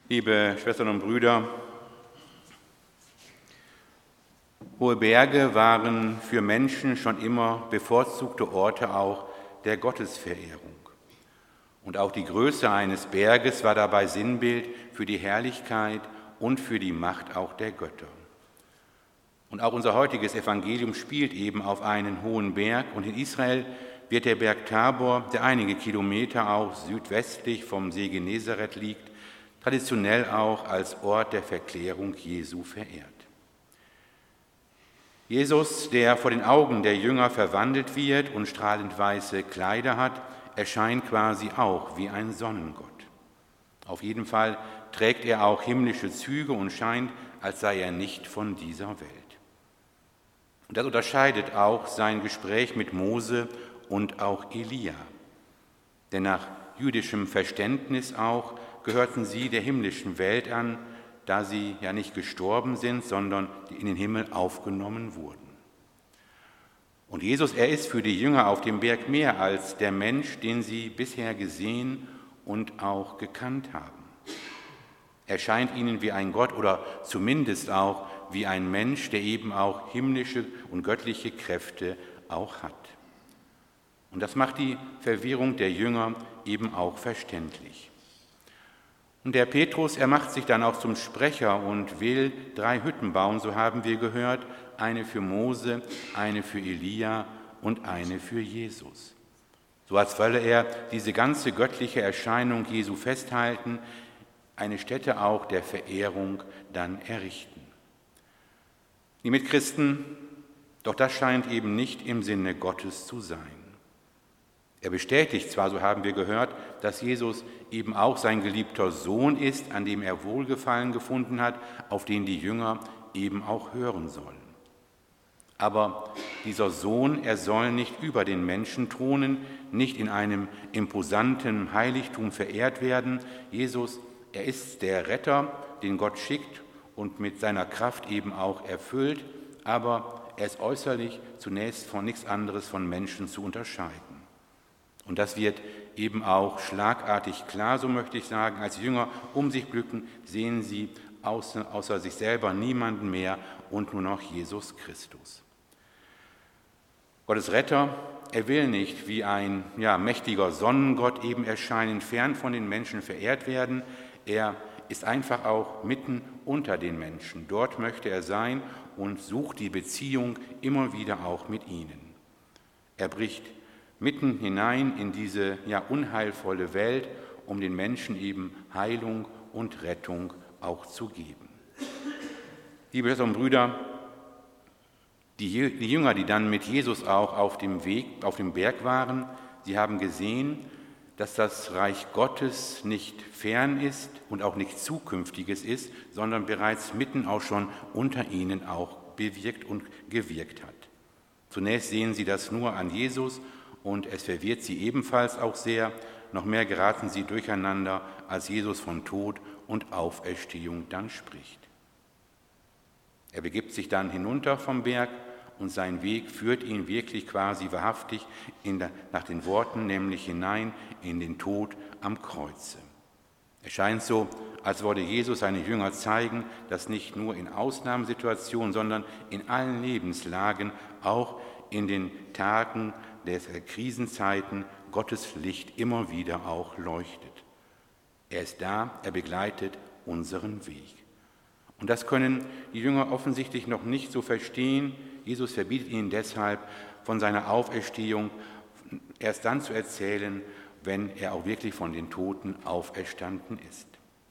Liebe Schwestern und Brüder, hohe Berge waren für Menschen schon immer bevorzugte Orte auch der Gottesverehrung. Und auch die Größe eines Berges war dabei Sinnbild für die Herrlichkeit und für die Macht auch der Götter. Und auch unser heutiges Evangelium spielt eben auf einen hohen Berg. Und in Israel wird der Berg Tabor, der einige Kilometer auch südwestlich vom See Genezareth liegt, traditionell auch als Ort der Verklärung Jesu verehrt. Jesus, der vor den Augen der Jünger verwandelt wird und strahlend weiße Kleider hat, erscheint quasi auch wie ein Sonnengott. Auf jeden Fall trägt er auch himmlische Züge und scheint, als sei er nicht von dieser Welt. Und das unterscheidet auch sein Gespräch mit Mose und auch Elia. Denn nach jüdischem Verständnis auch gehörten sie der himmlischen Welt an, da sie ja nicht gestorben sind, sondern in den Himmel aufgenommen wurden. Und Jesus, er ist für die Jünger auf dem Berg mehr als der Mensch, den sie bisher gesehen und auch gekannt haben. Er scheint ihnen wie ein Gott oder zumindest auch wie ein Mensch, der eben auch himmlische und göttliche Kräfte auch hat. Und das macht die Verwirrung der Jünger eben auch verständlich. Und der Petrus, er macht sich dann auch zum Sprecher und will 3 Hütten bauen, so haben wir gehört, eine für Mose, eine für Elia und eine für Jesus. So als wolle er diese ganze göttliche Erscheinung Jesu festhalten, eine Stätte auch der Verehrung dann errichten. Die Mitchristen, doch das scheint eben nicht im Sinne Gottes zu sein. Er bestätigt zwar, so haben wir gehört, dass Jesus eben auch sein geliebter Sohn ist, an dem er Wohlgefallen gefunden hat, auf den die Jünger eben auch hören sollen. Aber dieser Sohn, er soll nicht über den Menschen thronen, nicht in einem imposanten Heiligtum verehrt werden. Jesus, er ist der Retter, den Gott schickt und mit seiner Kraft eben auch erfüllt, aber er ist äußerlich zunächst von nichts anderes von Menschen zu unterscheiden. Und das wird eben auch schlagartig klar, so möchte ich sagen. Als Jünger um sich blicken, sehen sie außer sich selber niemanden mehr und nur noch Jesus Christus. Gottes Retter, er will nicht wie ein mächtiger Sonnengott eben erscheinen, fern von den Menschen verehrt werden. Er ist einfach auch mitten unter den Menschen. Dort möchte er sein und sucht die Beziehung immer wieder auch mit ihnen. Er bricht mitten hinein in diese unheilvolle Welt, um den Menschen eben Heilung und Rettung auch zu geben. Liebe Schwestern und Brüder, die Jünger, die dann mit Jesus auch auf dem Berg waren, sie haben gesehen, dass das Reich Gottes nicht fern ist und auch nicht Zukünftiges ist, sondern bereits mitten auch schon unter ihnen auch bewirkt und gewirkt hat. Zunächst sehen sie das nur an Jesus und es verwirrt sie ebenfalls auch sehr. Noch mehr geraten sie durcheinander, als Jesus von Tod und Auferstehung dann spricht. Er begibt sich dann hinunter vom Berg und sein Weg führt ihn wirklich quasi wahrhaftig nach den Worten, nämlich hinein in den Tod am Kreuze. Es scheint so, als wollte Jesus seine Jünger zeigen, dass nicht nur in Ausnahmesituationen, sondern in allen Lebenslagen, auch in den Tagen der Krisenzeiten, Gottes Licht immer wieder auch leuchtet. Er ist da, er begleitet unseren Weg. Und das können die Jünger offensichtlich noch nicht so verstehen. Jesus verbietet ihnen deshalb, von seiner Auferstehung erst dann zu erzählen, wenn er auch wirklich von den Toten auferstanden ist.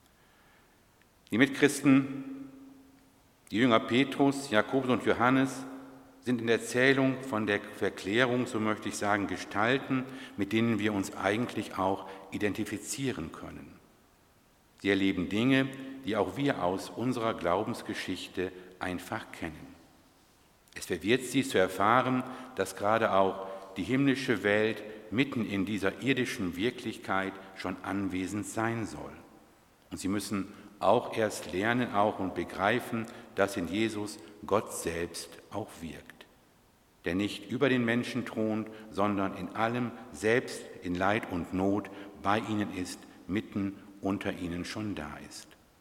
Die Mitchristen, die Jünger Petrus, Jakobus und Johannes, sind in der Erzählung von der Verklärung, so möchte ich sagen, Gestalten, mit denen wir uns eigentlich auch identifizieren können. Sie erleben Dinge, die auch wir aus unserer Glaubensgeschichte einfach kennen. Es verwirrt sie zu erfahren, dass gerade auch die himmlische Welt mitten in dieser irdischen Wirklichkeit schon anwesend sein soll. Und sie müssen auch erst lernen und begreifen, dass in Jesus Gott selbst auch wirkt, der nicht über den Menschen thront, sondern in allem, selbst in Leid und Not, bei ihnen ist, mitten unter ihnen schon da ist.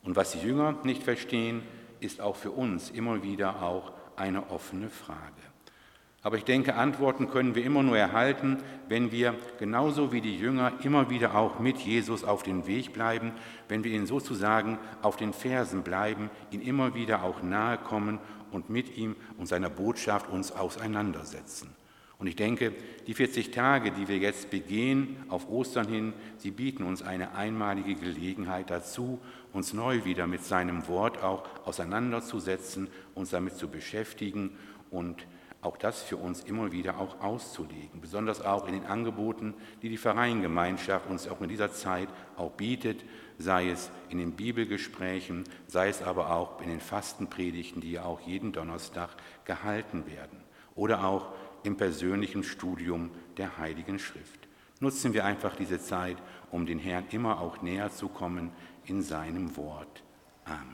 Und was die Jünger nicht verstehen, ist auch für uns immer wieder auch eine offene Frage. Aber ich denke, Antworten können wir immer nur erhalten, wenn wir genauso wie die Jünger immer wieder auch mit Jesus auf dem Weg bleiben, wenn wir ihn sozusagen auf den Fersen bleiben, ihn immer wieder auch nahe kommen und mit ihm und seiner Botschaft uns auseinandersetzen. Und ich denke, die 40 Tage, die wir jetzt begehen auf Ostern hin, sie bieten uns eine einmalige Gelegenheit dazu, uns neu wieder mit seinem Wort auch auseinanderzusetzen, uns damit zu beschäftigen und auch das für uns immer wieder auch auszulegen, besonders auch in den Angeboten, die die Pfarreiengemeinschaft uns auch in dieser Zeit auch bietet, sei es in den Bibelgesprächen, sei es aber auch in den Fastenpredigten, die ja auch jeden Donnerstag gehalten werden, oder auch im persönlichen Studium der Heiligen Schrift. Nutzen wir einfach diese Zeit, um den Herrn immer auch näher zu kommen in seinem Wort. Amen.